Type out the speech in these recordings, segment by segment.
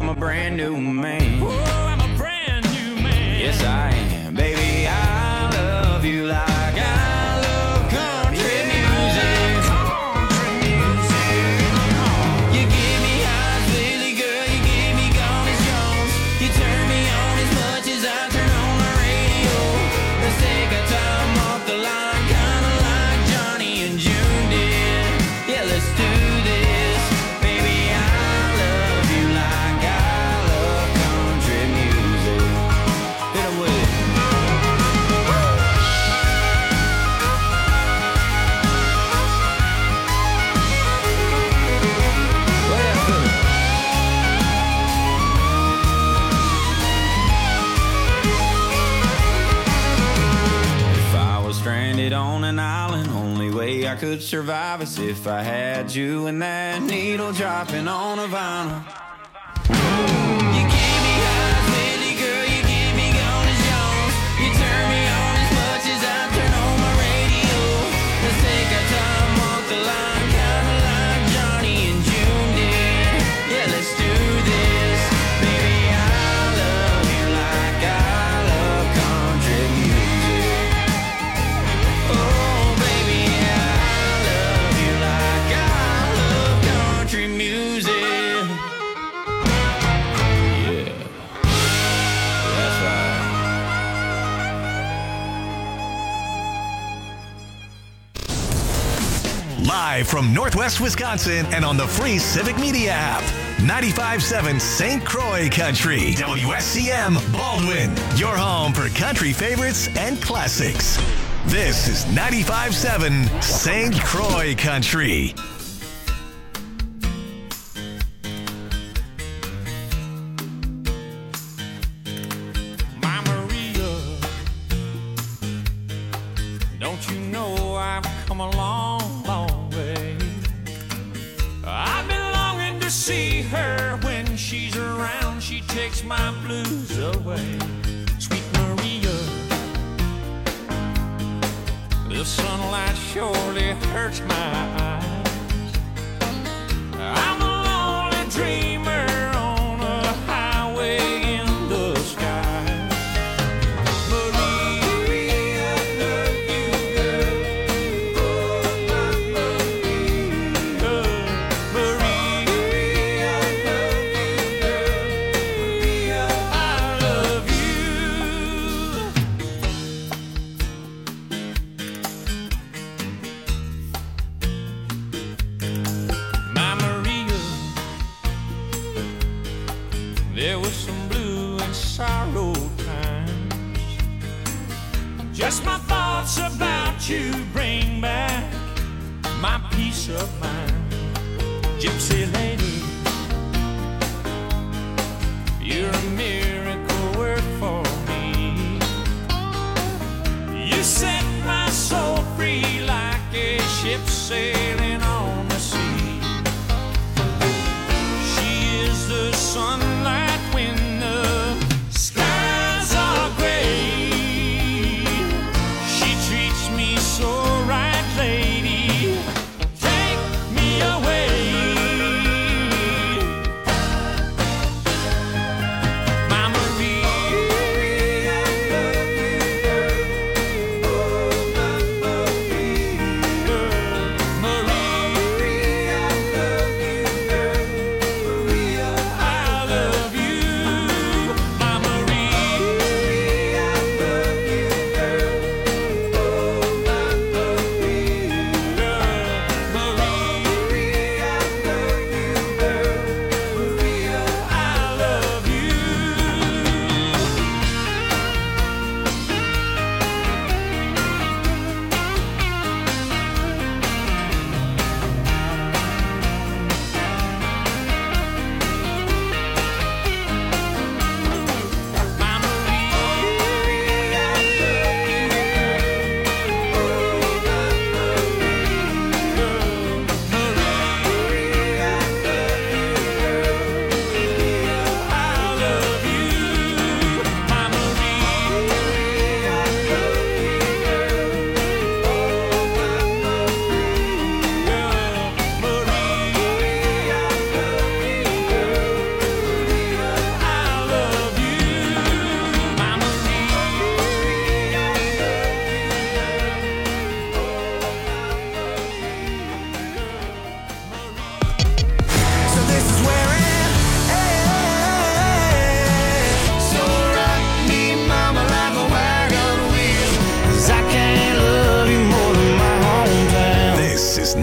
I'm a brand new man. Oh, I'm a brand new man. Yes, I am. Baby, I love you like I love country music. Country music. You give me highs, Lily girl. You give me gone as Jones. You turn me on as much as I turn on the radio. Let's take our time off the line, kinda like Johnny and June did. Yeah, let's do this. Baby, I love you like I love country music. Hit 'em with it. If I was stranded on an island, only way I could survive is if I had you and that needle dropping on a vinyl. You give me highs, Lily girl, you give me gone as Jones. You turn me on as much as I turn on my radio. Let's take our time off the line, kinda like Johnny and June did. Yeah, let's do this. Baby, I love you like I love country music. Oh, baby, I love you like I love country music. Yeah, that's right. Live from Northwest Wisconsin and on the free Civic Media app. 95.7 St. Croix Country. WSCM Baldwin. Your home for country favorites and classics. This is 95.7 St. Croix Country. My Maria, don't you know I've come a long, long way? I've been longing to see her. When she's around, she takes my blues away. Sweet Maria, the sunlight surely hurts my eyes. I'm a lonely dreamer on a highway in the sky. Maria, I love you, girl. Oh, my Maria. Maria, I love you, girl. Maria, I love you. My Maria, there was some blue and sorrow times. Just my thoughts about you bring back my peace of mind. Gypsy lady, you're a miracle work for me. You set my soul free like a ship sailing on the sea. She is the sunlight when the skies are gray. She treats me so right, lady. Take me away. My Maria, I love you, girl. Oh, my Maria.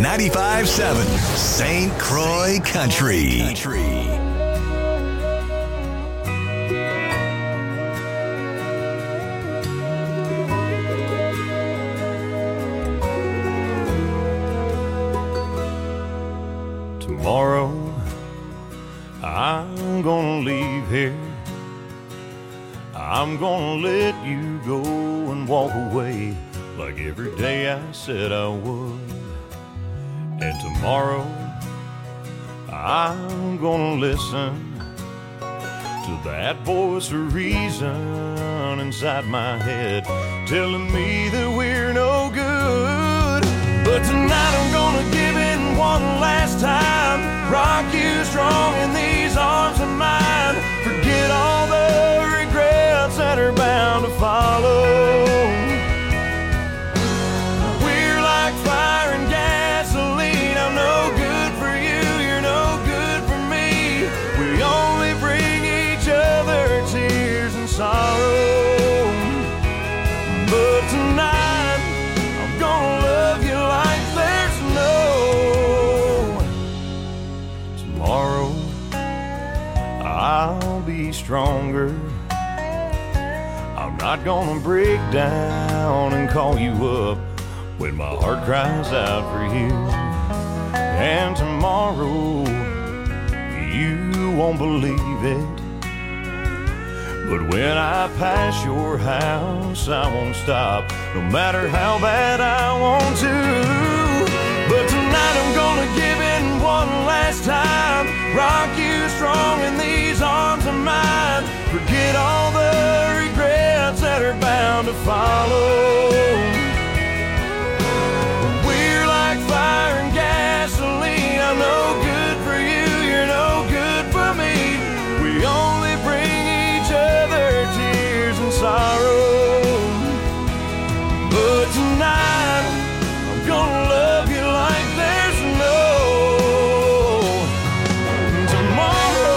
95.7 St. Croix Country. Tomorrow, I'm gonna leave here. I'm gonna let you go and walk away like every day I said I would. And tomorrow, I'm gonna listen to that voice of reason inside my head telling me that we're no good. But tonight I'm gonna give in one last time, rock you strong in these arms of mine, forget all the regrets that are bound to follow. We're like fire and gasoline, I'm no good for you, you're no good for me. We only bring each other tears and sorrow. But tonight I'm gonna love you like there's no tomorrow. I'll be stronger. I'm not gonna break down and call you up when my heart cries out for you. And tomorrow, you won't believe it, but when I pass your house, I won't stop, no matter how bad I want to. But tonight I'm gonna give in one last time, rock you strong in these arms of mine, forget all the regrets that are bound to follow. We're like fire and gasoline, I'm no good for you, you're no good for me. We only bring each other tears and sorrow. But tonight I'm gonna love you like there's no tomorrow.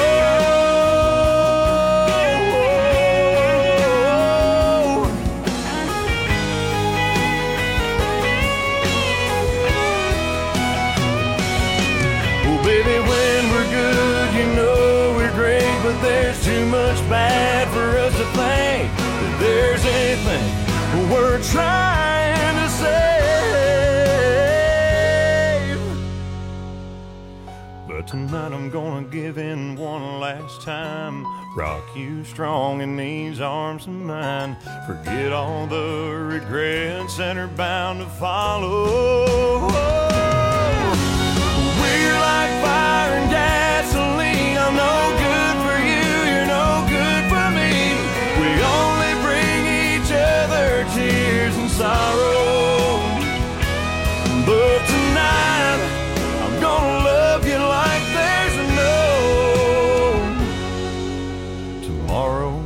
Oh baby, when we're good, you know we're great, but there's too much bad for us to think that there's anything we're trying to save. But tonight I'm gonna give in one last time, rock you strong in these arms of mine, forget all the regrets that are bound to follow. We're like fire and gasoline, I'm no good for you, you're no good for me. We only bring each other tears and sorrow. But tonight I'm gonna love you like there's no tomorrow.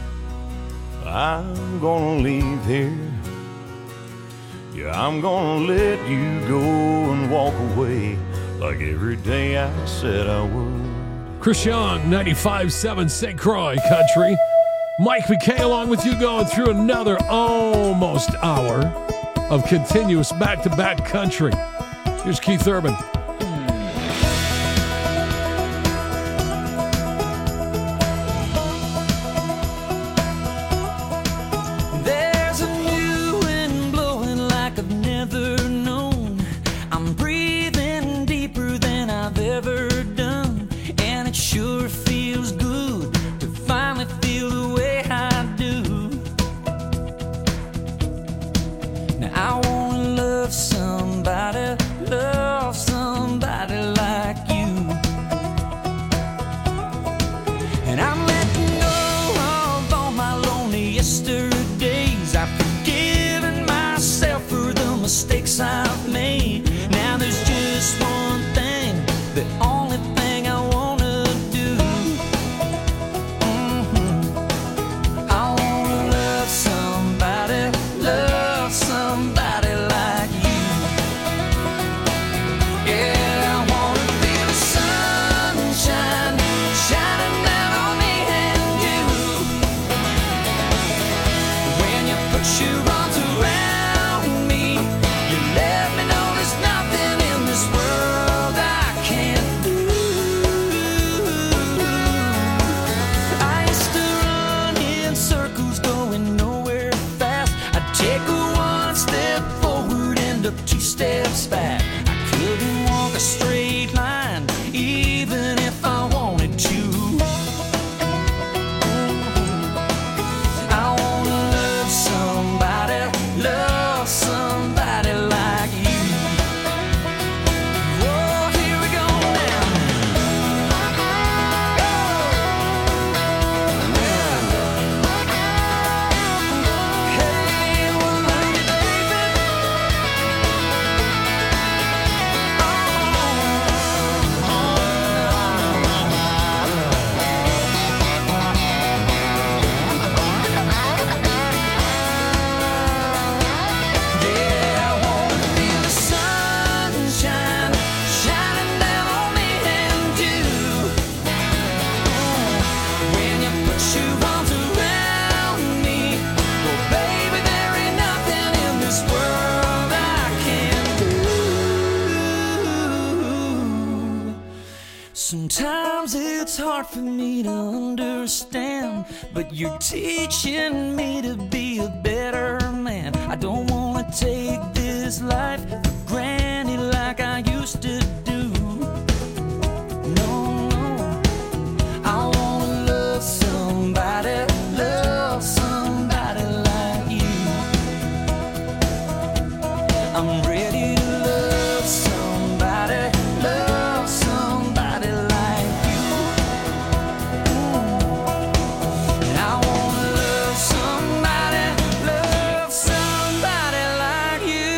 I'm gonna leave here. Yeah, I'm gonna let you go and walk away like every day I said I would. Chris Young, 95.7 St. Croix Country. Mike McKay along with you, going through another almost hour of continuous back-to-back country. Here's Keith Urban. There's a new wind blowing like I've never known. I'm breathing deeper than I've ever done, and it sure feels good to finally feel the way I do. Now I wanna love somebody like you. And I'm letting go of all my lonely yesterdays. I've forgiven myself for the mistakes I've made. Now there's just one thing, the only thing I wanna do. I wanna love somebody like you. Yeah, I wanna feel the sunshine shining down on me and you. When you put your arms around me, you let She runs around me. Well, baby, there ain't nothing in this world I can't do. Sometimes it's hard for me to understand, but you're teaching me to be a better man. I don't wanna take this life for granted like I used to do. No, I wanna love somebody like you. I'm ready to love somebody like you. And I wanna love somebody like you.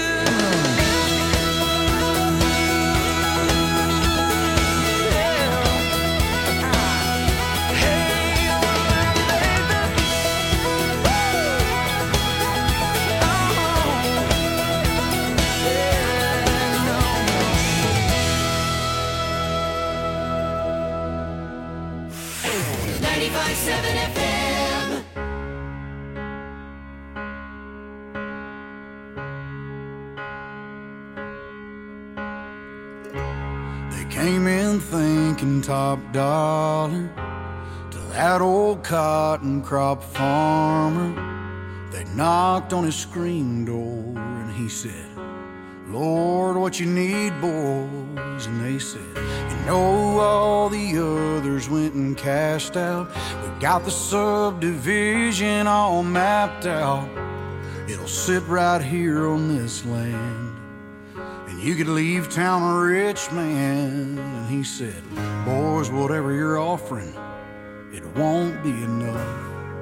They came in thinking top dollar to that old cotton crop farmer. They knocked on his screen door and he said, Lord, what you need, boys? And they said, you know, all the others went and cashed out. We got the subdivision all mapped out. It'll sit right here on this land, and you could leave town a rich man. And he said, boys, whatever you're offering, it won't be enough.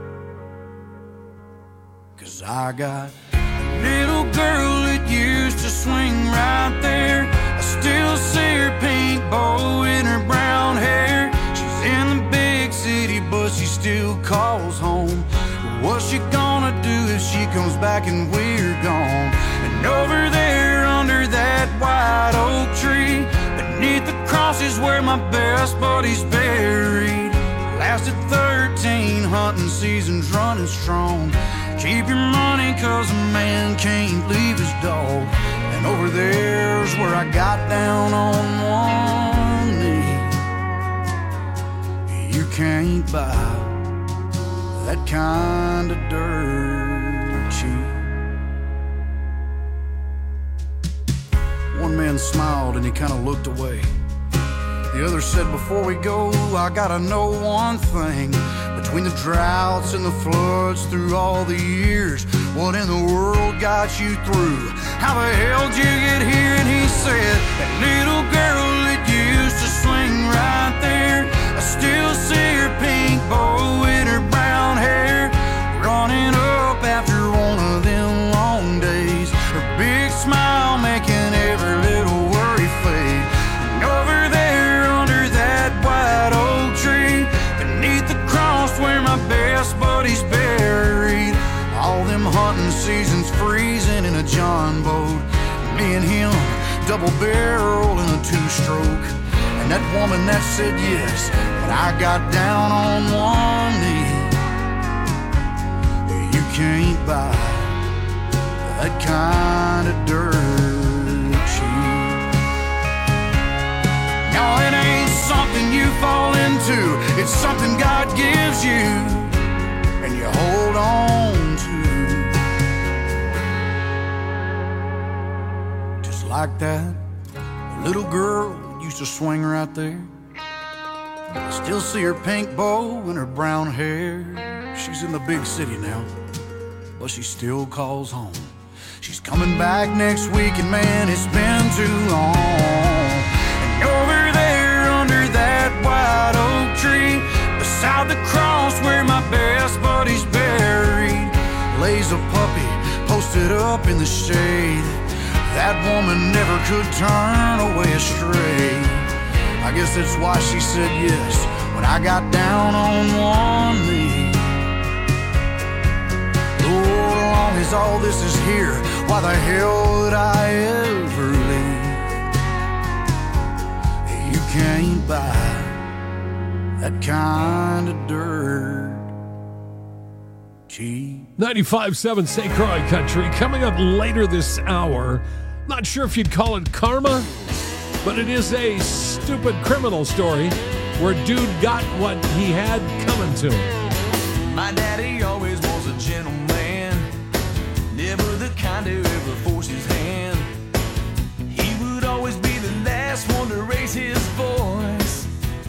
'Cause I got a little girl that used to swing right there. I still see her pink bow in her brown hair. She's in the big city, but she still calls home. What's she gonna do if she comes back and we're gone? And over there under that white oak tree, beneath the cross is where my best buddy's buried. Lasted 13 hunting seasons running strong. Keep your money 'cause a man can't leave his dog. And over there's where I got down on one knee. You can't buy that kind of dirt cheap. One man smiled and he kind of looked away. The other said, before we go, I gotta know one thing. Between the droughts and the floods through all the years, what in the world got you through? How the hell did you get here? And he said, that little girl that used to swing right there, I still see her pink bow in her brown hair, running up after one of them long days, her big smile making every little worry fade. And over there under that white oak tree, beneath the cross where my best buddy's buried, all them hunting seasons freezing in a John boat, me and him double barrel in a two-stroke. And that woman that said yes, but I got down on one knee. You can't buy that kind of dirt cheap. No, it ain't something you fall into, it's something God gives you and you hold on to. Just like that little girl used to swing right there. I still see her pink bow and her brown hair. She's in the big city now, but she still calls home. She's coming back next week, and man, it's been too long. And over there under that white oak tree, beside the cross where my best buddy's buried, lays a puppy posted up in the shade. That woman never could turn away astray. I guess that's why she said yes when I got down on one knee. Lord, as long as all this is here, why the hell would I ever leave? You can't buy that kind of dirt 95.7 St. Croix Country. Coming up later this hour, not sure if you'd call it karma, but it is a stupid criminal story where dude got what he had coming to him. My daddy always was a gentleman, never the kind to ever force his hand. He would always be the last one to raise his voice.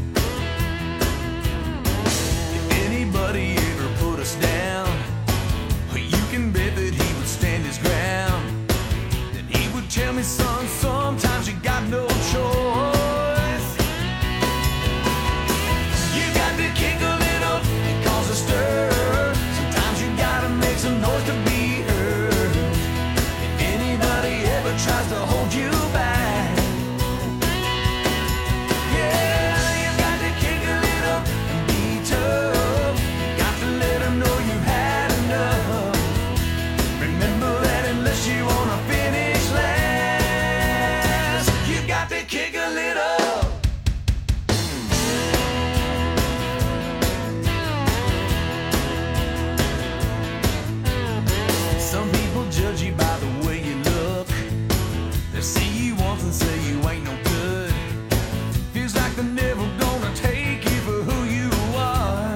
If anybody ever put us down, you can bet that he would stand his ground. Then he would tell me, son, sometimes you got no choice. You got to kick a little and cause a stir. Sometimes you gotta make some noise to be heard. If anybody ever tries to hold you back, yeah, you got to kick a little and be tough. You got to let them know you've had enough. Remember that unless you wanna finish last, you got to kick a little. Some people judge you by the way you look. They see you once and say you ain't no good. Feels like they're never gonna take you for who you are.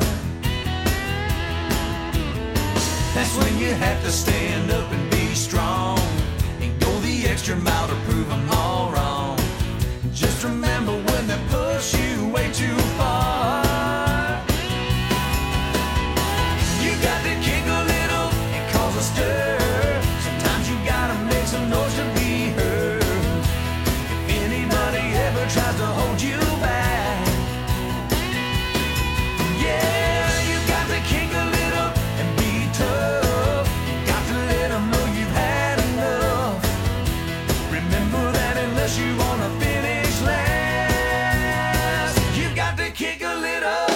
That's when you have to stand up and be strong and go the extra mile to prove them all wrong. Just remember when they push you way too far, you got to kick a little and cause a stir. Sometimes you gotta make some noise to be heard. If anybody ever tries to hold you back, yeah, you got to kick a little and be tough. You got to let them know you've had enough. Remember that unless you wanna finish last, you got to kick a little.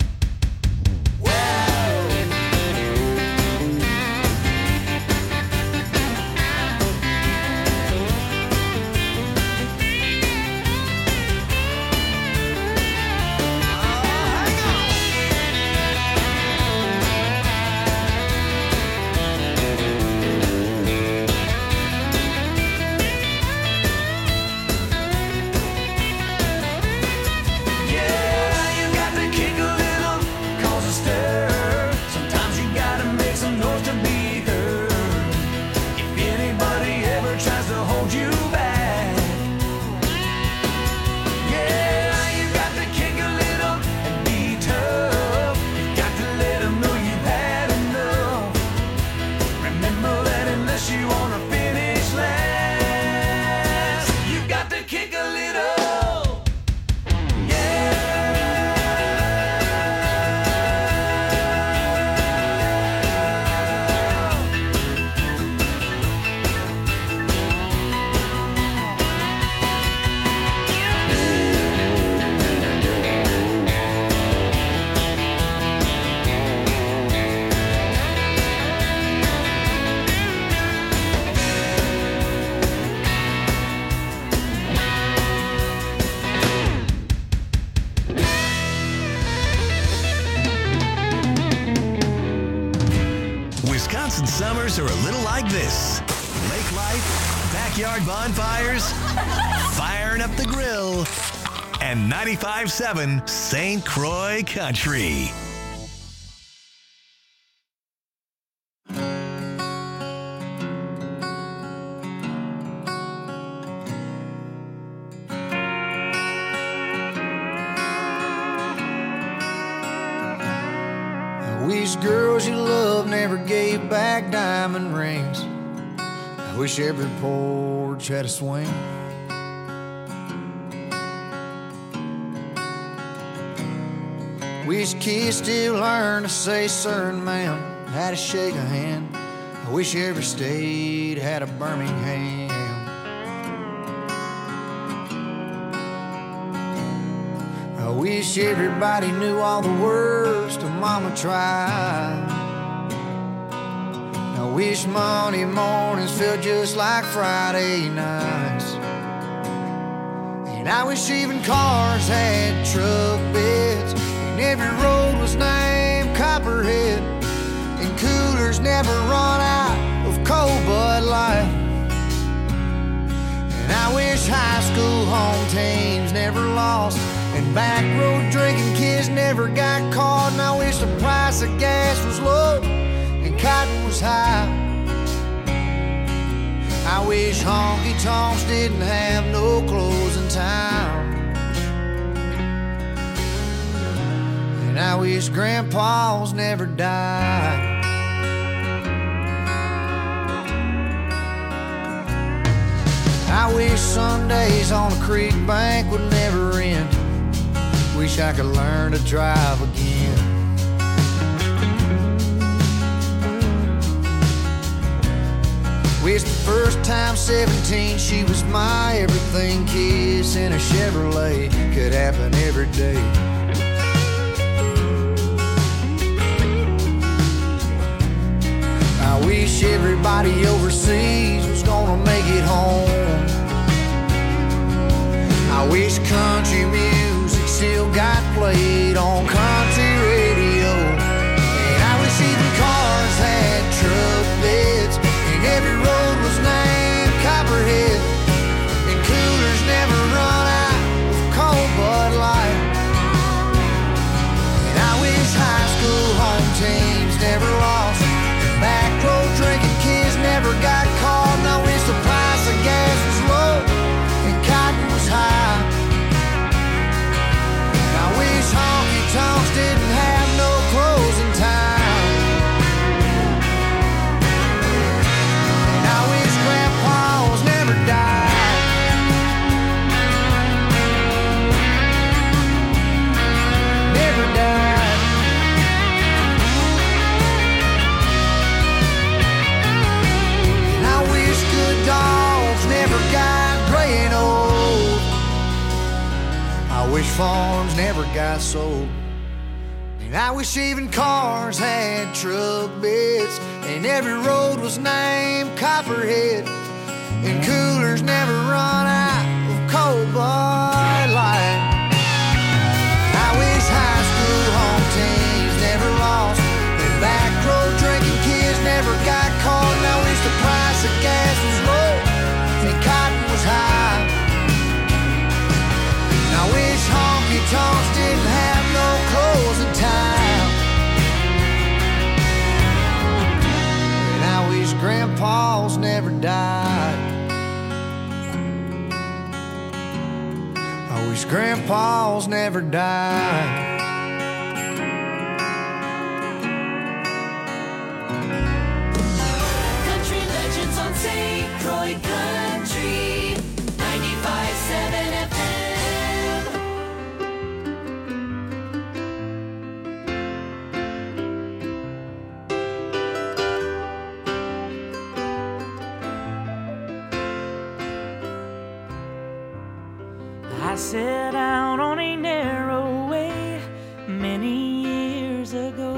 Wisconsin summers are a little like this. Lake life, backyard bonfires, firing up the grill, and 95.7 St. Croix Country. I wish girls you love never gave back diamond rings. I wish every porch had a swing. Wish kids still learn to say sir and ma'am, how to shake a hand. I wish every state had a Birmingham. I wish everybody knew all the words to Mama Tried. I wish Monday mornings felt just like Friday nights. And I wish even cars had truck beds, and every road was named Copperhead, and cooler coolers never run out of cold Bud Light. And I wish high school home teams never lost, and back road drinking kids never got caught. And I wish the price of gas was low and cotton was high. I wish honky tonks didn't have no closing time. And I wish grandpas never died. I wish Sundays on a creek bank would never end. Wish I could learn to drive again. Wish the first time 17 she was my everything kiss in a Chevrolet could happen every day. I wish everybody overseas was gonna make it home. I wish country music still got played on country radio. And I wish even cars had truck beds, and every road was named Copperhead, and coolers never run out of cold Bud Light. And I wish high school home teams never lost, back road drinking kids never got caught. And I wish the price of gas was low and cotton was high. And I wish honky tonks didn't have no closing time. And I wish grandpas never died. Never died. And I wish good dogs never got gray and old. I wish farms never got sold. And I wish even cars had truck beds, and every road was named Copperhead, and coolers never run out of cold Bud Light. I wish high school home teams never lost, and back road drinking kids never got caught. And I wish the price of gas was low and cotton was high. And I wish honky tonks didn't have no closing time. And I wish grandpas never died. I wish grandpas never died. Country legends on St. Croix Country 95.7 FM. I set out on a narrow way many years ago,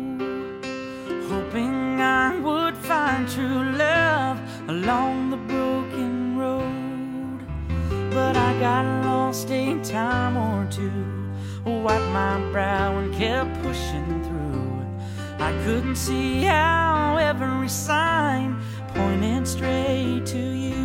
hoping I would find true love along the broken road. But I got lost a time or two, wiped my brow and kept pushing through. I couldn't see how every sign pointed straight to you.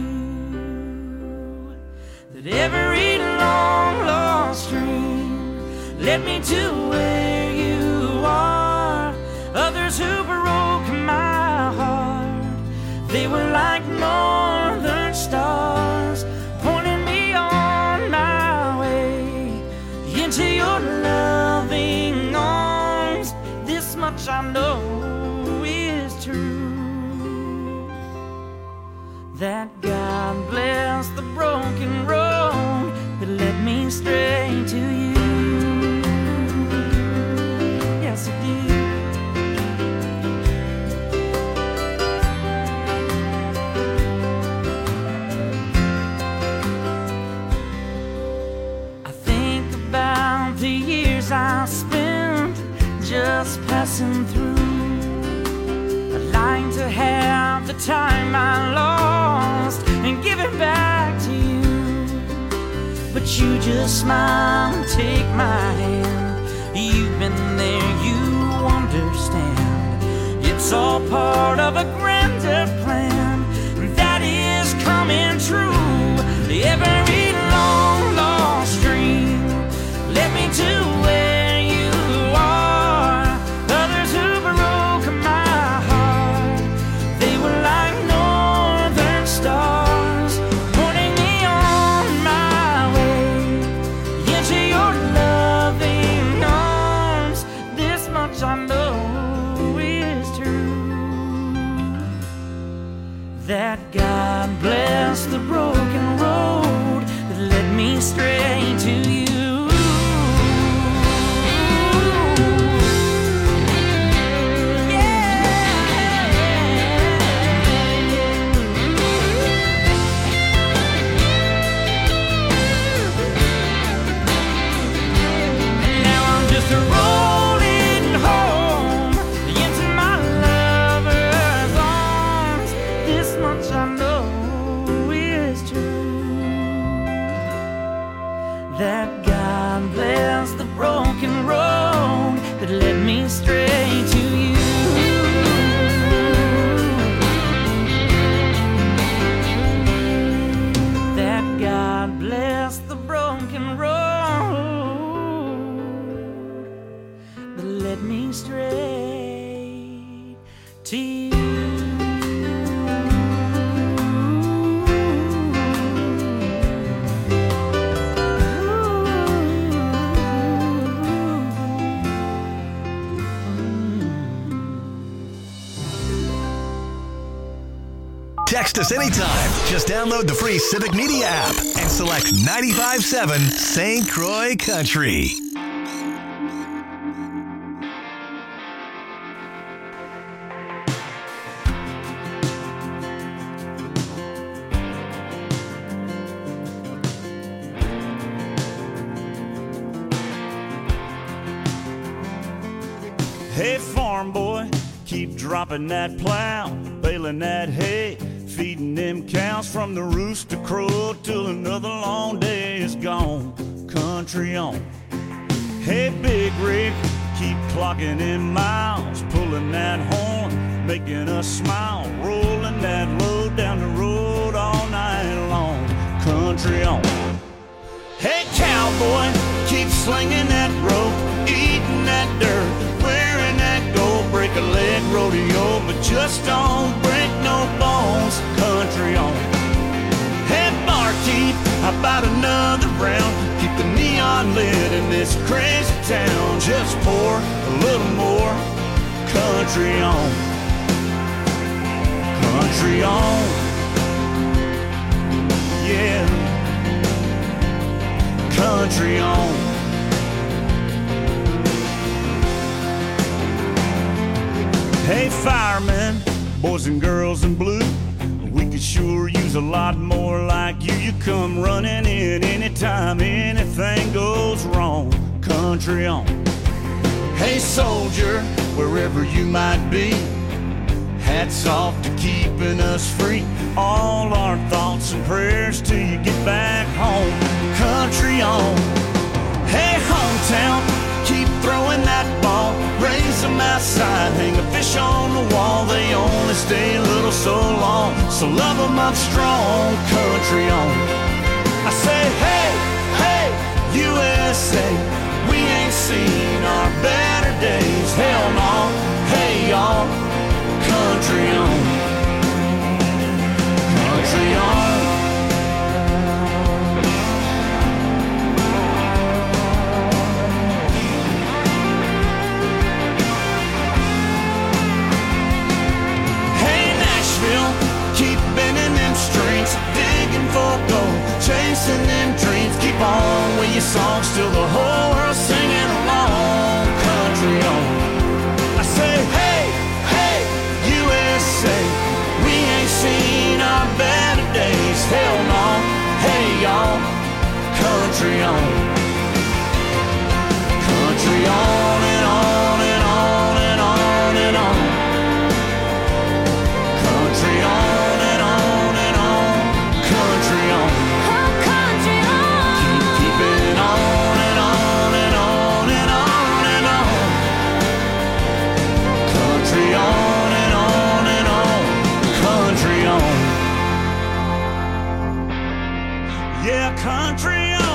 That every long lost dream led me to where you are. Others who broke my heart, they were like northern stars, pointing me on my way into your loving arms. This much I know is true, that God bless the broken road that led me straight to you. Yes, it did. I think about the years I spent just passing through. I'd like to have the time I lost and give it back to you. But you just smile and take my hand. You've been there, you understand. It's all part part of a grander plan that is coming true. Every long lost dream led me to where you are. Others who broke my heart, they were like northern stars, pointing me on my way into your loving arms. This much I know is true, that God bless the broken road that led me straight to you. That God bless the broken road that led me straight to you. That God bless the broken road that led me straight to you. Text us anytime. Just download the free Civic Media app and select 95.7 St. Croix Country. Hey, farm boy, keep dropping that plow, baling that hay, feeding them cows from the rooster crow till another long day is gone. Country on. Hey, big rig, keep clocking in miles, pulling that horn, making us smile, rolling that load down the road all night long. Country on. Hey, cowboy, keep slinging that rope, eating that dirt, wearing that gold, break a leg rodeo, but just don't break no bones. Country on. Hey, barkeep, how about another round? Keep the neon lit in this crazy town. Just pour a little more. Country on. Country on. Yeah. Country on. Hey, firemen, boys and girls in blue, we could sure use a lot more like you. You come running in anytime anything goes wrong. Country on. Hey, soldier, wherever you might be, hats off to keeping us free. All our thoughts and prayers till you get back home. Country on. Hey, hometown, keep throwing that ball, raise them outside, hang a fish on the wall. They only stay a little so long, so love them up strong. Country on. I say, hey, hey, USA, we ain't seen our better days. Hell no, hey y'all. Country on. Country on. Keep bending them strings, digging for gold, chasing them dreams. Keep on with your songs till the whole world's singing along. Country on. I say, hey, hey, USA, we ain't seen our better days. Hell no, hey y'all. Country on. Country on and on and on and on and on. Country on. On and on country on.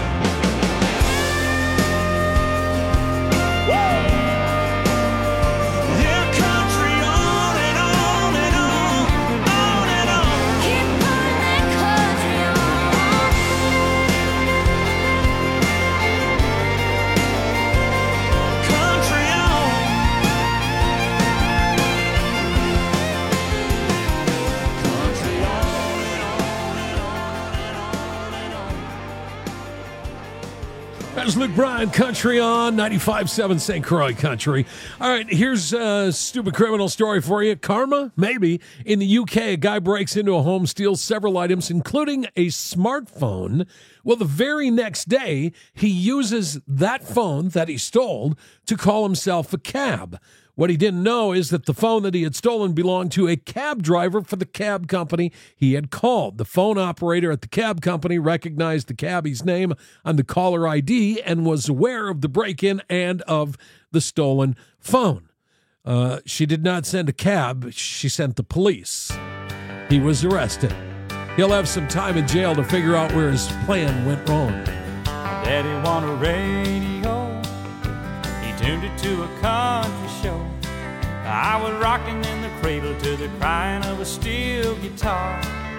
That's Luke Bryan, Country on 95.7 St. Croix Country. All right, here's a stupid criminal story for you. Karma? Maybe. In the UK, a guy breaks into a home, steals several items, including a smartphone. Well, the very next day, he uses that phone that he stole to call himself a cab. What he didn't know is that the phone that he had stolen belonged to a cab driver for the cab company he had called. The phone operator at the cab company recognized the cabbie's name on the caller ID and was aware of the break-in and of the stolen phone. She did not send a cab. She sent the police. He was arrested. He'll have some time in jail to figure out where his plan went wrong. Daddy wanted a radio. He tuned it to a country show. I was rocking in the cradle to the crying of a steel guitar.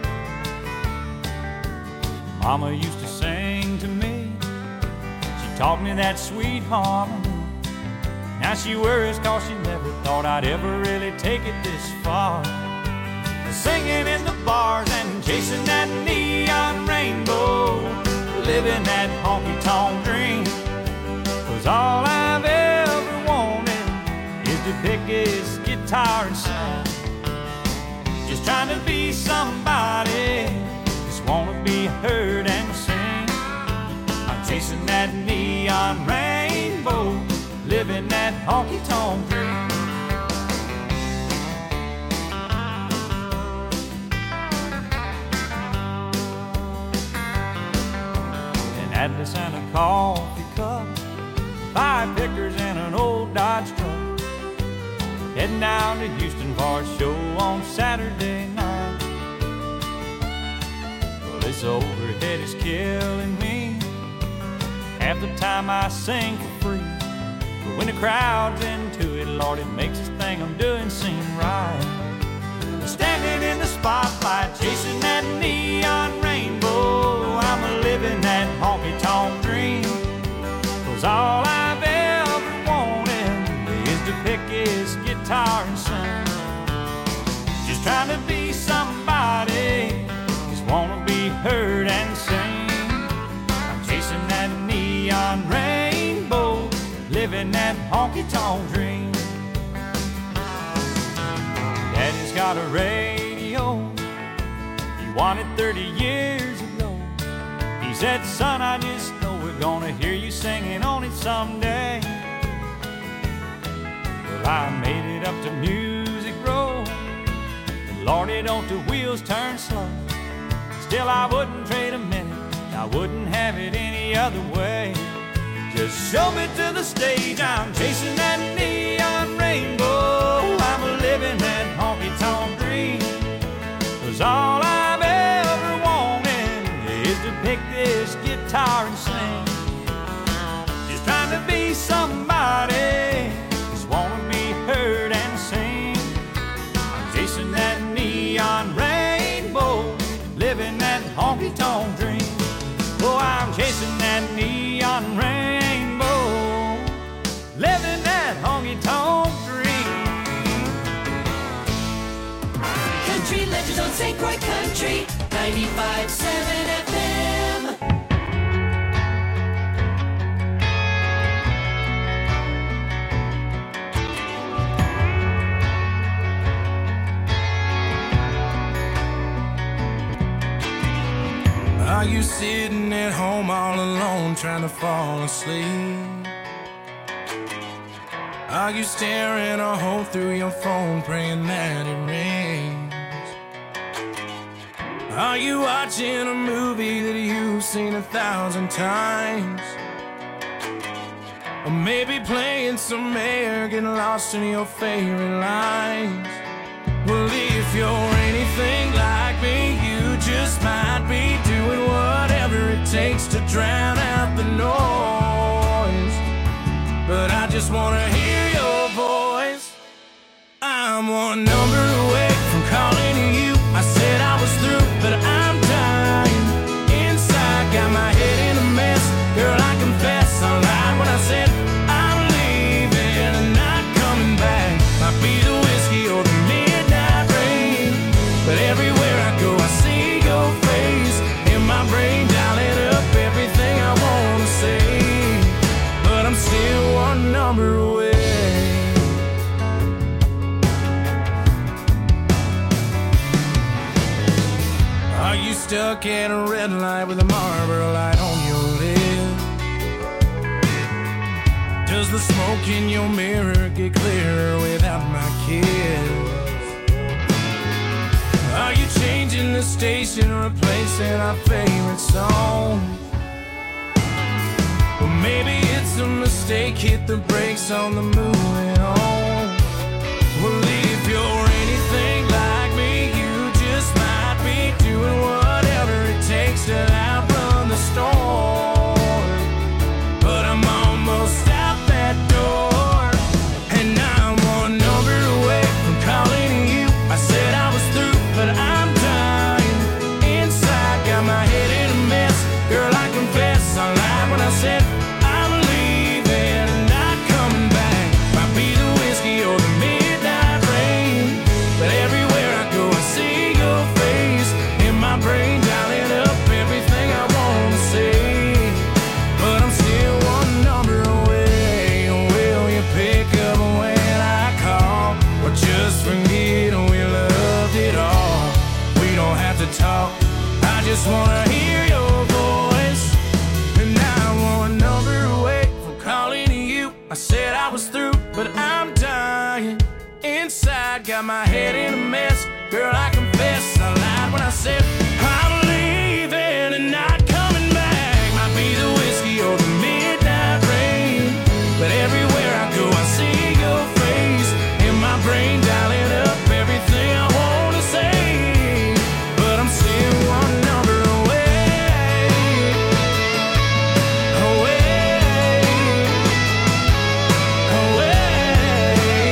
Mama used to sing to me. She taught me that sweet harmony. Now she worries cause she never thought I'd ever really take it this far. Singing in the bars and chasing that neon rainbow, living that honky-tonk dream. 'Cause all I've ever wanted is to pick his guitar and sing. Just trying to be somebody, just wanna be heard and sing. I'm chasing that neon rainbow, living that honky-tonk dream. Atlas and a coffee cup, 5 pickers and an old Dodge truck. Heading down to Houston for a show on Saturday night. Well, this overhead is killing me. Half the time I sing for free, but when the crowd's into it, Lord, it makes this thing I'm doing seem right. Standing in the spotlight, chasing that neon rainbow, I'm a living that honky-tonk dream. 'Cause all I've ever wanted is to pick his guitar and sing. Just trying to be somebody, just wanna be heard and sing. I'm chasing that neon rainbow, living that honky-tonk dream. Daddy's got a radio, he won it 30 years ago. He said, son, I just know we're gonna hear you singing on it someday. Well, I made it up to Music Row. Lordy, don't the wheels turn slow. Still, I wouldn't trade a minute, I wouldn't have it any other way. Just show me to the stage, I'm chasing that neon rainbow. I'm a living that honky-tonk dream. 'Cause all I've ever wanted is to pick this guitar and sing. Just trying to be somebody, just wanna be heard and sing. I'm chasing that neon rainbow, living that honky-tonk dream. Oh, I'm chasing that neon rainbow, living that honky-tonk dream. Country Legends on St. Croix Country 95.7 FM. Are you sitting at home all alone trying to fall asleep? Are you staring a hole through your phone praying that it rains? Are you watching a movie that you've seen 1,000 times? Or maybe playing some air, getting lost in your favorite lines? Well, if you're anything like me, you just might be doing whatever it drown out the noise, but I just wanna hear your voice. I'm one number away from calling you. I said I was through, but I'm dying inside. Got my head in a mess, girl, I confess I lied when I said I'm leaving and not coming back. Might be the whiskey or the midnight rain, but everywhere I go I see your face in my brain, dialing up everything I wanna say, but I'm still one number away. Are you stuck at a red light with a Marlboro light on your lip? Does the smoke in your mirror get clearer without my kiss? Are you changing the station, replacing our favorite song? Well, maybe it's a mistake, hit the brakes on the moving on. Well, if you're anything like me, you just might be doing whatever it takes to outrun the storm. But I'm almost out that door, and I'm one number away from calling you. I said I was through, but I'm dying inside. Got my head in a mess, girl, I confess I lied when I said I'm leaving and not coming back. Might be the whiskey or the midnight rain, but everywhere I go I see your face in my brain, dialing up everything I wanna say, but I'm still one number away. Will you pick up when I call, or just forget we loved it all? We don't have to talk, I just wanna hear your voice, and now I'm one number away from calling you. I said I was through, but I'm dying inside. Got my head in a mess, girl, I confess I lied when I said I'm leaving and not coming back. Might be the whiskey or the midnight rain, but everywhere I go I see your face in my brain, dialing up everything I wanna say, but I'm still one number away, away, away.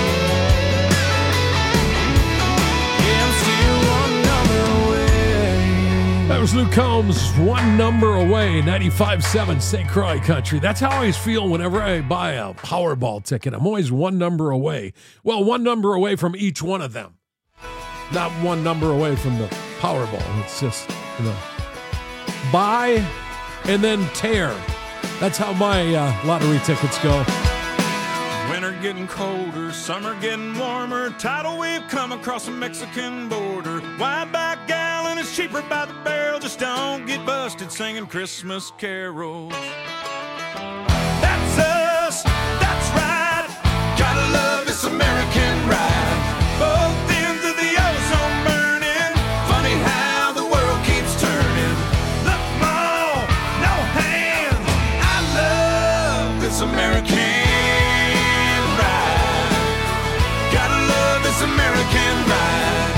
Yeah, I'm still one number away. That was Luke Combs, One Number Away, 95.7 St. Croix Country. That's how I always feel whenever I buy a Powerball ticket. I'm always one number away. Well, one number away from each one of them. Not one number away from the Powerball. It's just, buy and then tear. That's how my lottery tickets go. Winter getting colder, summer getting warmer. Tidal wave come across the Mexican border. Wide back gallon is cheaper by the barrel. Just don't get busted singing Christmas carols. That's us, that's right. Gotta love this American ride. Both ends of the ozone burning. Funny how the world keeps turning. Look, Mom, no hands. I love this American ride. Gotta love this American ride.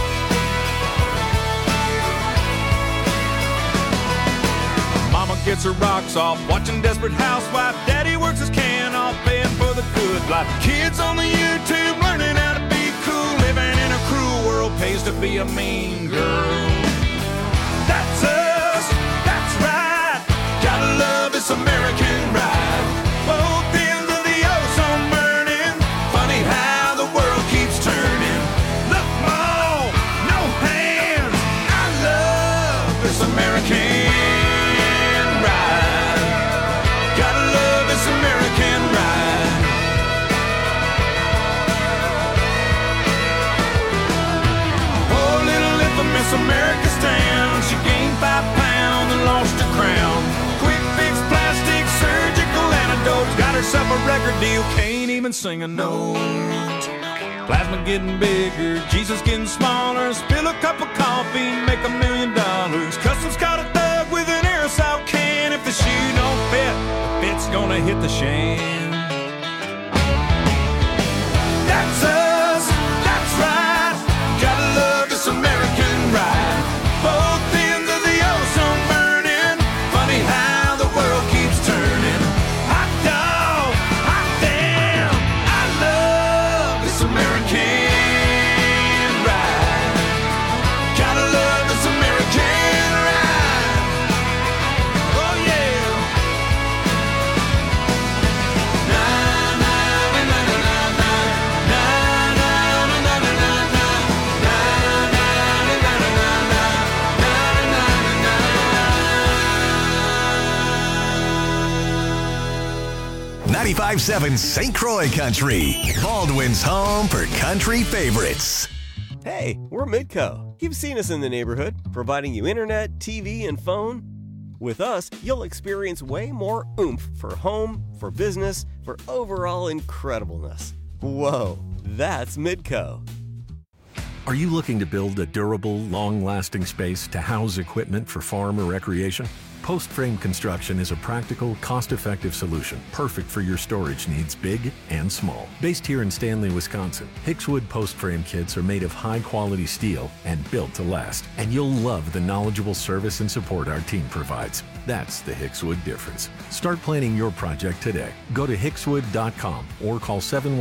Mama gets her rocks off, watching Desperate Housewife. Daddy works his can off, paying for the good life. Kids on the YouTube learning how to be cool. Living in a cruel world pays to be a mean girl. That's us, that's right. Gotta love this American ride. Both ends of the ozone burning. Funny how the world keeps turning. Look, Mom, no hands. I love this American ride. Gotta love this American ride. Oh, little infamous America stand. She gained 5 pounds and lost her crown. Quick fix, plastic, surgical antidotes. Got herself a record deal, can't even sing a note. Plasma getting bigger, Jesus getting smaller. Spill a cup of coffee, make $1 million. Customs caught a thug with an aerosol can. If the shoe don't fit, the fit's gonna hit the shan. That's us, that's right. Gotta love this American ride. Both ends of the ozone burning. Funny how 95.7 St. Croix Country, Baldwin's home for country favorites. Hey, we're Midco. You've seen us in the neighborhood, providing you internet, TV, and phone. With us, you'll experience way more oomph for home, for business, for overall incredibleness. Whoa, that's Midco. Are you looking to build a durable, long-lasting space to house equipment for farm or recreation? Post Frame Construction is a practical, cost-effective solution, perfect for your storage needs, big and small. Based here in Stanley, Wisconsin, Hickswood Post Frame kits are made of high-quality steel and built to last. And you'll love the knowledgeable service and support our team provides. That's the Hickswood difference. Start planning your project today. Go to hickswood.com or call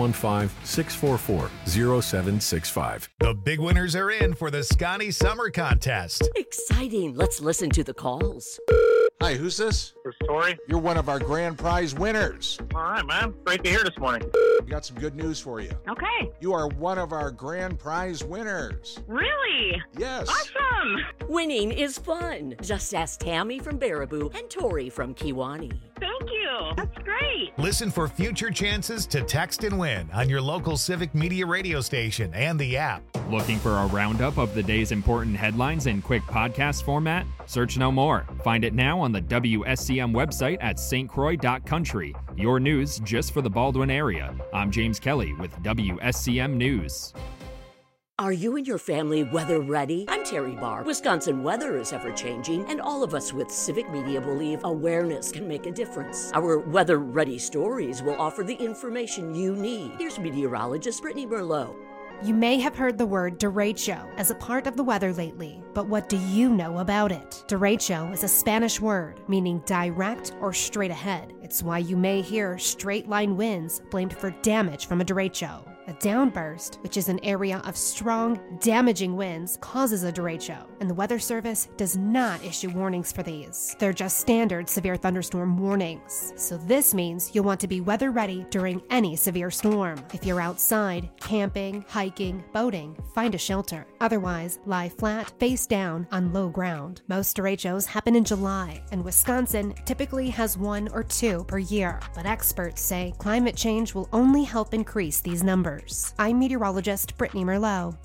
715-644-0765. The big winners are in for the Scotty Summer Contest. Exciting. Let's listen to the calls. Hi, who's this? This is Tori. You're one of our grand prize winners. All right, man. Great to hear this morning. We got some good news for you. Okay. You are one of our grand prize winners. Really? Yes. Awesome. Winning is fun. Just ask Tammy from Baraboo and Tori from Kewanee. Thank you. That's great. Listen for future chances to text and win on your local Civic Media radio station and the app. Looking for a roundup of the day's important headlines in quick podcast format? Search no more. Find it now on the WSCM website at stcroix.country. Your news just for the Baldwin area. I'm James Kelly with WSCM News. Are you and your family weather ready? I'm Terry Barr. Wisconsin weather is ever changing, and all of us with Civic Media believe awareness can make a difference. Our weather ready stories will offer the information you need. Here's meteorologist Brittany Merlot. You may have heard the word derecho as a part of the weather lately, but what do you know about it? Derecho is a Spanish word meaning direct or straight ahead. It's why you may hear straight line winds blamed for damage from a derecho. A downburst, which is an area of strong, damaging winds, causes a derecho, and the Weather Service does not issue warnings for these. They're just standard severe thunderstorm warnings. So this means you'll want to be weather ready during any severe storm. If you're outside, camping, hiking, boating, find a shelter. Otherwise, lie flat, face down, on low ground. Most derechos happen in July, and Wisconsin typically has 1 or 2 per year. But experts say climate change will only help increase these numbers. I'm meteorologist Brittany Merlot.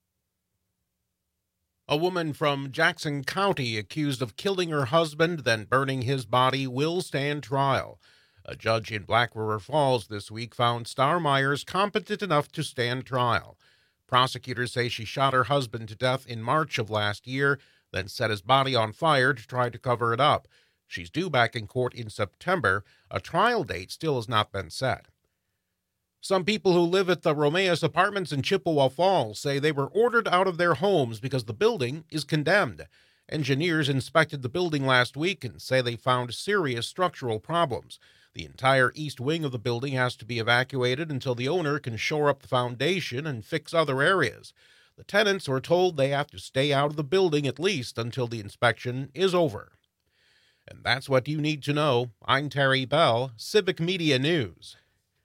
A woman from Jackson County accused of killing her husband, then burning his body, will stand trial. A judge in Black River Falls this week found Star Myers competent enough to stand trial. Prosecutors say she shot her husband to death in March of last year, then set his body on fire to try to cover it up. She's due back in court in September. A trial date still has not been set. Some people who live at the Romeus Apartments in Chippewa Falls say they were ordered out of their homes because the building is condemned. Engineers inspected the building last week and say they found serious structural problems. The entire east wing of the building has to be evacuated until the owner can shore up the foundation and fix other areas. The tenants were told they have to stay out of the building at least until the inspection is over. And that's what you need to know. I'm Terry Bell, Civic Media News.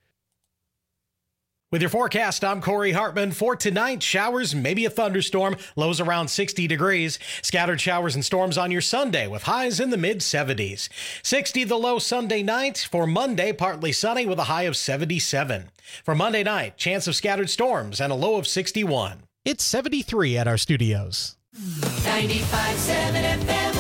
With your forecast, I'm Corey Hartman. For tonight, showers, maybe a thunderstorm, lows around 60 degrees. Scattered showers and storms on your Sunday with highs in the mid-70s. 60 the low Sunday night. For Monday, partly sunny with a high of 77. For Monday night, chance of scattered storms and a low of 61. It's 73 at our studios. 95.7 FM.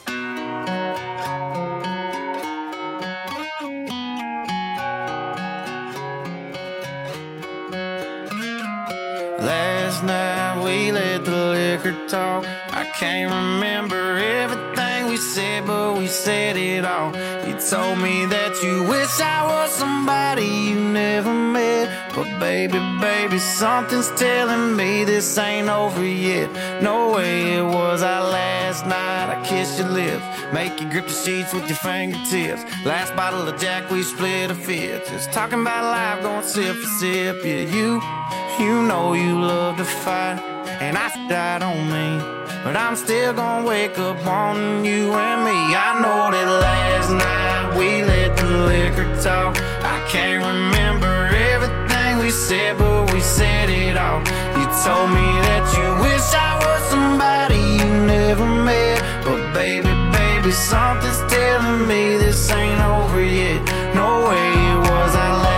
Last night we let the liquor talk. I can't remember everything we said, but we said it all. You told me that you wish I was somebody you never met. But baby, something's telling me this ain't over yet. No way it was our last night. I kissed your lips, make you grip the sheets with your fingertips. Last bottle of Jack, we split a fifth. Just talking about life, going sip for sip. Yeah, you know you love to fight, and I died on me, but I'm still gonna wake up wanting you and me. I know that last night we let the liquor talk. I can't remember everything we said, but we said it all. You told me that you wish I was somebody you never met. But baby, something's telling me this ain't over yet. No way it was our last.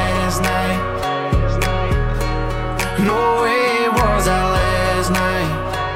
No way was that last night.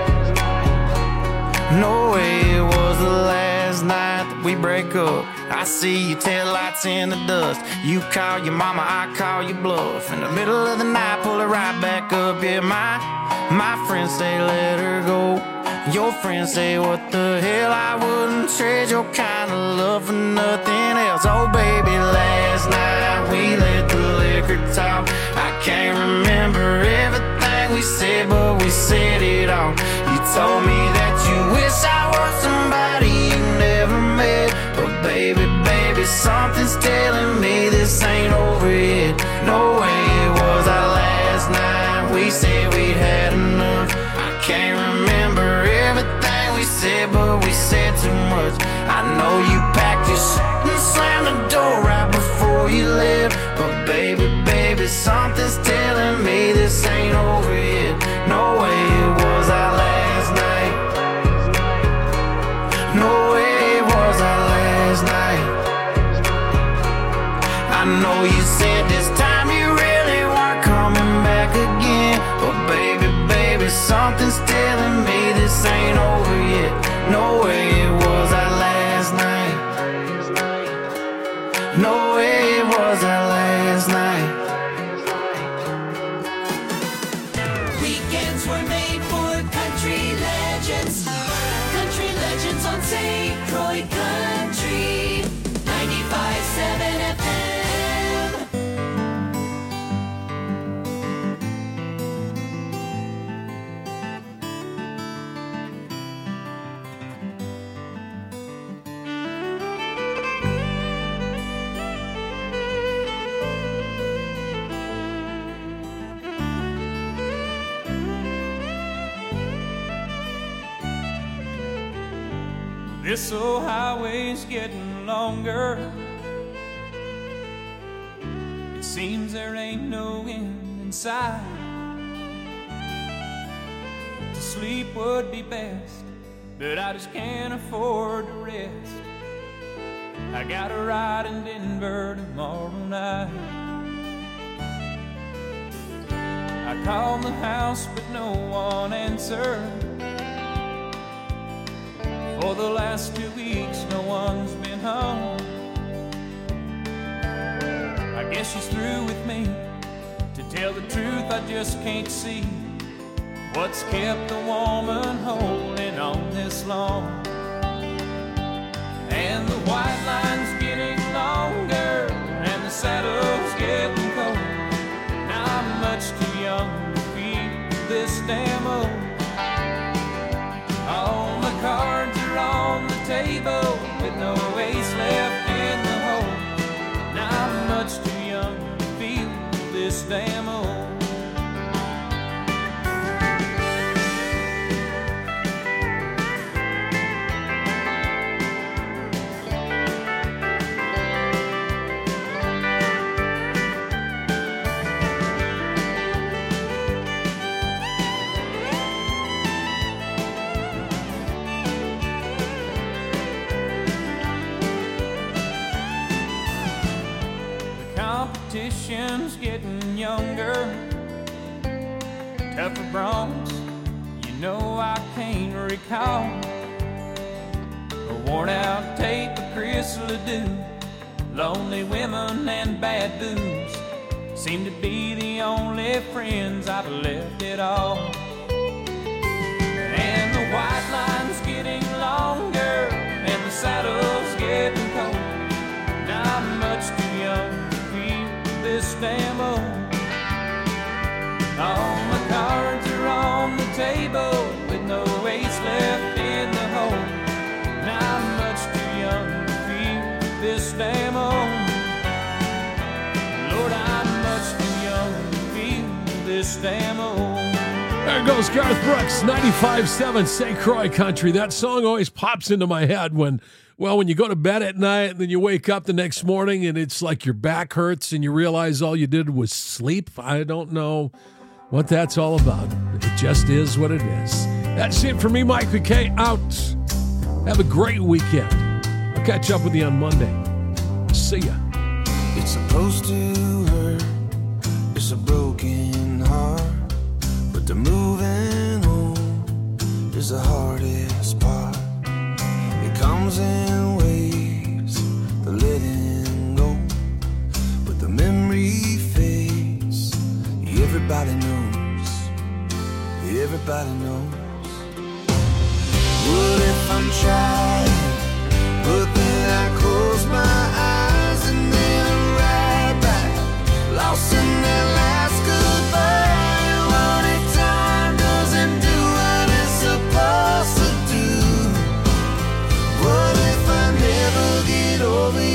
No way it was the last night that we break up. I see your taillights in the dust. You call your mama, I call your bluff. In the middle of the night, pull her right back up. Yeah, my friends say let her go. Your friends say what the hell, I wouldn't trade your kind of love for nothing else. Oh baby, last night we let the liquor talk. I can't remember everything we said, but we said it all. You told me that you wish I were somebody you never met. But baby, something's telling me this ain't over yet. No way it was our last night. We said we'd had enough. I can't remember everything we said, but we said too much. I know you packed your shit and slammed the door right before you left. But baby, something's telling me this ain't over yet. No way it was our last night. No way it was our last night. I know you said this time you really weren't coming back again. But baby, something's telling me this ain't over yet. No way it was our last night. No way it was our last night. Weekends were made for country legends. Country legends on St. Croix Country 95.7 FM. This old highway's getting longer. It seems there ain't no end in sight. To sleep would be best, but I just can't afford to rest. I got a ride in Denver tomorrow night. I called the house, but no one answered. For the last 2 weeks, no one's been home. I guess she's through with me. To tell the truth, I just can't see what's kept the woman holding on this long. And the white line's getting longer, and the saddle's getting cold. Now I'm much too young to feel this damn old. All the cards are on the table with no ace left in the hole. Now I'm much too young to feel this damn old. Competition's getting younger, tougher broncs, you know I can't recall. A worn out tape of Chris Ledoux, lonely women and bad booze seem to be the only friends I've left at all. And the white line's getting longer, and the saddle's getting cold. Now I'm much too young this damn old. All my cards are on the table with no ace left in the hole. Now I'm much too young to feel this damn old. Lord, I'm much too young to feel this damn old. There goes Garth Brooks, 95.7 St. Croix Country. That song always pops into my head when you go to bed at night and then you wake up the next morning and it's like your back hurts and you realize all you did was sleep. I don't know what that's all about. It just is what it is. That's it for me, Mike McKay, out. Have a great weekend. I'll catch up with you on Monday. See ya. It's supposed to hurt. It's a broken heart. is the hardest part. It comes in waves, the letting go. But the memory fades. Everybody knows. Everybody knows. What if I'm trying, but then I close my eyes and then I'm right back, lost in that last goodbye. What if time doesn't do what it's supposed to do? What if I never get over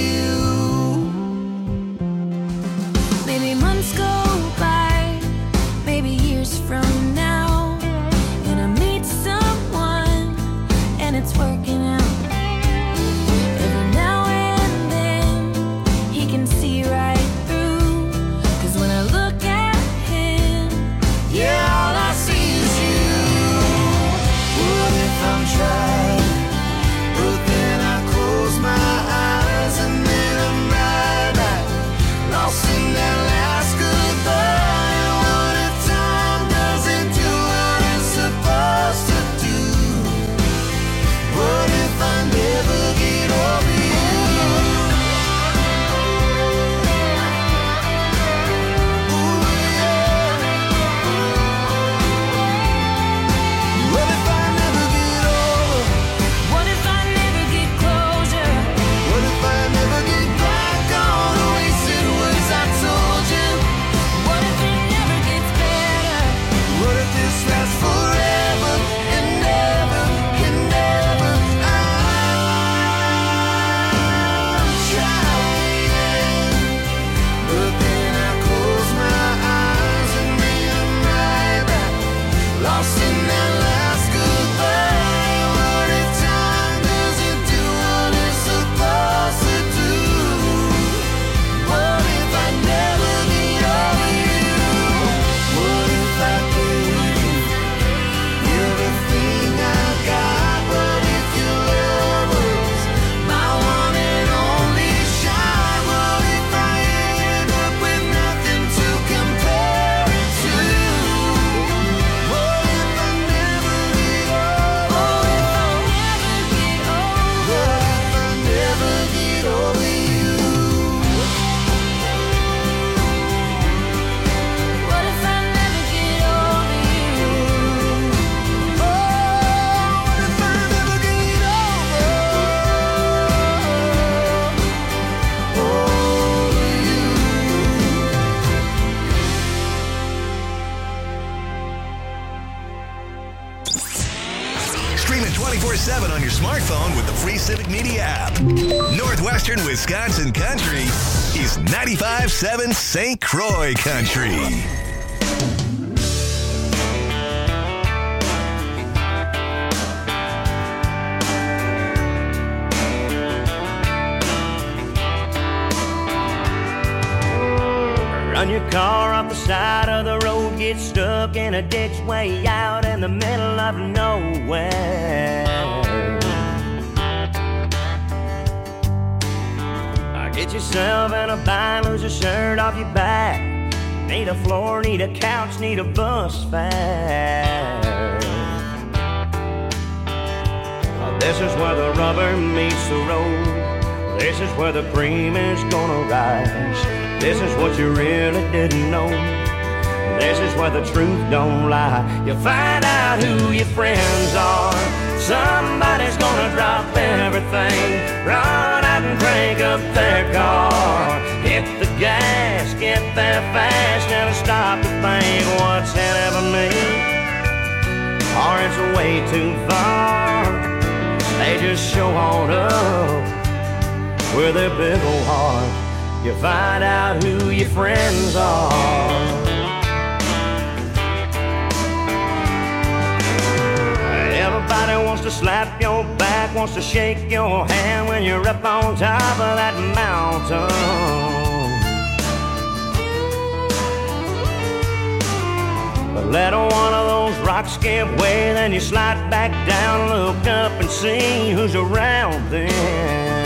you? Maybe months go by, maybe years from now, and I meet someone and it's working out. Every now and then he can see right through, 'cause when I look at him, Yeah, all I see is you. What if I'm trying, but then I close my eyes and then I'm right back, lost in that last goodbye. What if time doesn't do what it's supposed to do? What if I never get over you? What if I never get over? what if I never get closure? What if I never get back on the wasted words I told you? What if it never gets better? What if this lasts forever and never and never? I'm trying, but then I close my eyes and then I'm right back, lost in that last goodbye. What if time doesn't do what it's supposed to do? What if I never get over you? What if I gave you everything I got? What if your love was my one and only shot? What if I end up with nothing to compare it to? What if I never get over? What if I never get over you? What if I never get over you? What if I never get Stream it 24/7 on your smartphone with the free Civic Media app. Northwestern Wisconsin Country is 95.7 St. Croix Country. Run your car off the side of the road, get stuck in a ditch way out in the middle of nowhere. Get yourself in a bind, lose your shirt off your back. Need a floor, need a couch, need a bus fare. This is where the rubber meets the road. This is where the cream is gonna rise. This is what you really didn't know. This is where the truth don't lie. You find out who your friends are. Somebody's gonna drop everything, run out and crank up their car. Hit the gas, get there fast, never stop to think what's in it for me, or it's way too far. They just show on up with their big old heart. You find out who your friends are. Everybody wants to slap your back, wants to shake your hand when you're up on top of that mountain. But let one of those rocks give way, then you slide back down, look up and see who's around then.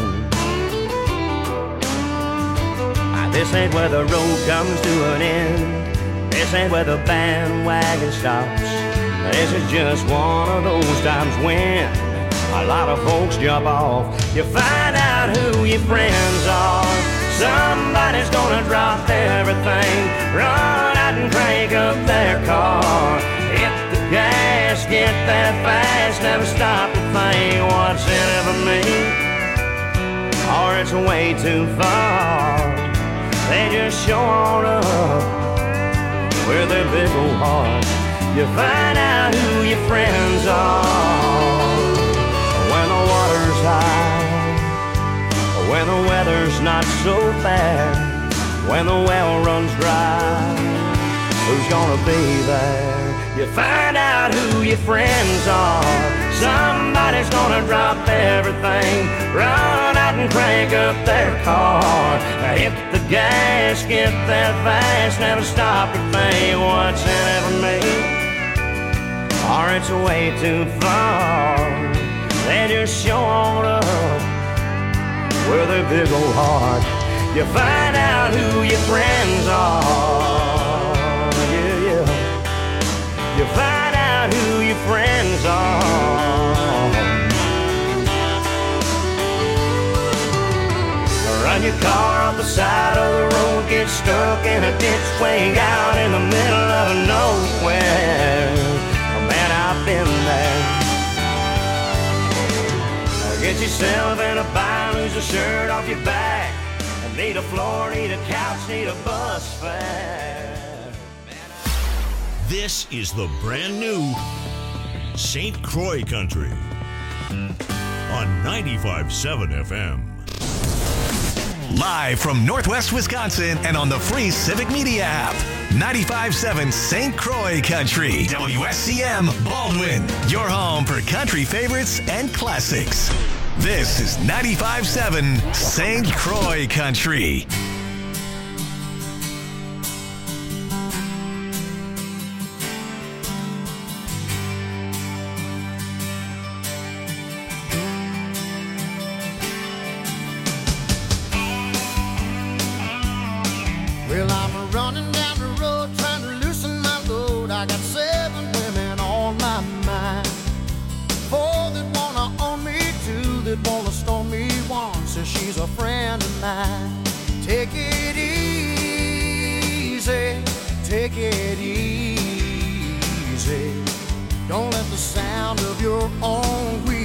This ain't where the road comes to an end. This ain't where the bandwagon stops. This is just one of those times when a lot of folks jump off. You find out who your friends are. Somebody's gonna drop everything, run out and crank up their car. Hit the gas, get that fast, never stop to think what's in it for me, or it's way too far. They just show on up with their big old heart. You find out who your friends are when the water's high, when the weather's not so bad, when the well runs dry. Who's gonna be there? You find out who your friends are. Somebody's gonna drop everything, run out and crank up their car. Hit the gas, get that fast, never stop to think what's in it for me, or it's way too far. They just show on up with their big old heart. You find out who your friends are. Yeah, yeah. You find out who your friends are. Run your car off the side of the road, get stuck in a ditch way out in the middle of nowhere. Oh, man, I've been there. Get yourself in a bind, lose a shirt off your back. Need a floor, need a couch, need a bus fare. This is the brand new St. Croix Country on 95.7 FM. Live from Northwest Wisconsin and on the free Civic Media app. 95.7 St. Croix Country. WSCM Baldwin. Your home for country favorites and classics. This is 95.7 St. Croix Country. Well, I'm running down the road trying to loosen my load. I got 7 women on my mind. 4 that wanna own me, 2 that wanna stone me, 1 says she's a friend of mine. Take it easy, take it easy. Don't let the sound of your own wheel